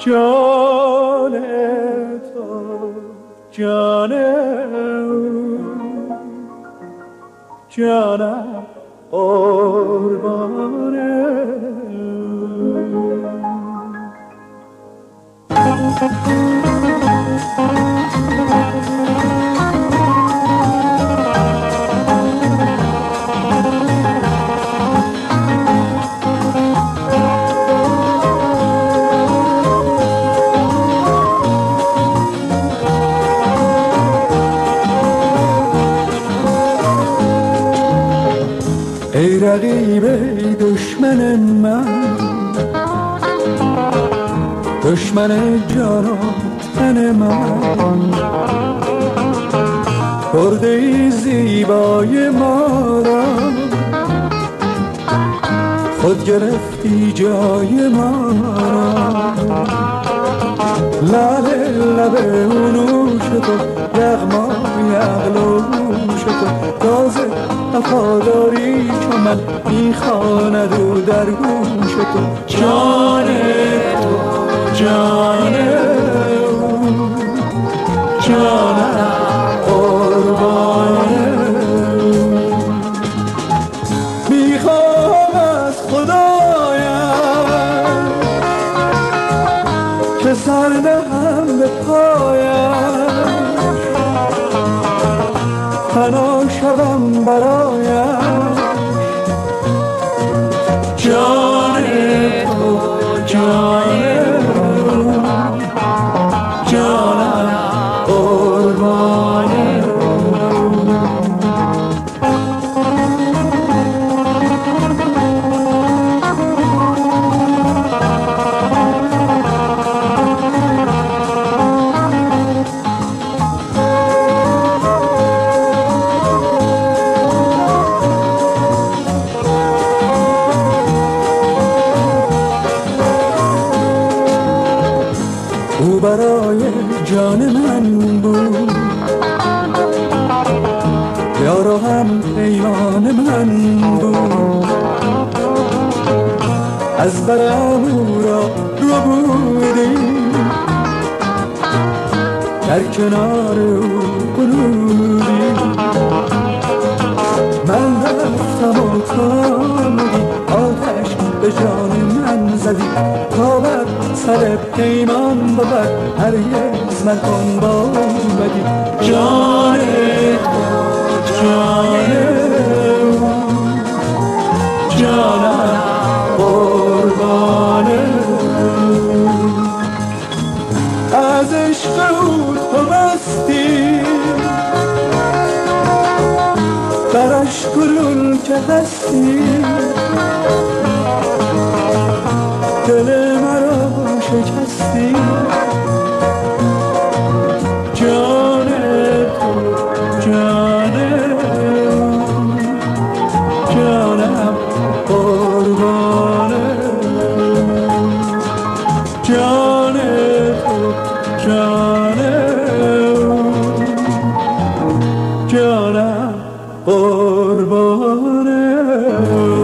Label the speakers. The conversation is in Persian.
Speaker 1: جان تو جانم قربانه. ای رقیب ای دشمن من، دشمن جان و تن من، برده ای زیبای ما را، خود گرفتی جای ما را. لعل لب اونوش تو، یغمای اغلوش تو، تازه وفاداری چون من میخواند او در گوش تو. جان تو جان او، جانم قربانه. میخوام از خدایم که سر نهم به پایم، فنا شوم برایم. جان تو جان او، جانم قربانه. او برای جان من بود، یار و هم پیمان من بود. از برم او را ربودی، در کنار او قنودی. من رفتم و تامدی، آتش به جان من زدی. تا بر سر پیمان بود، هرگز نکن با بدی. جان تو جان او، جانم قربانه. از عشق او تو مستی، برش گلون که هستی. دل مرا شکستی. جان تو جان او، جانم قربانه. جان تو جان او، جانم قربانه.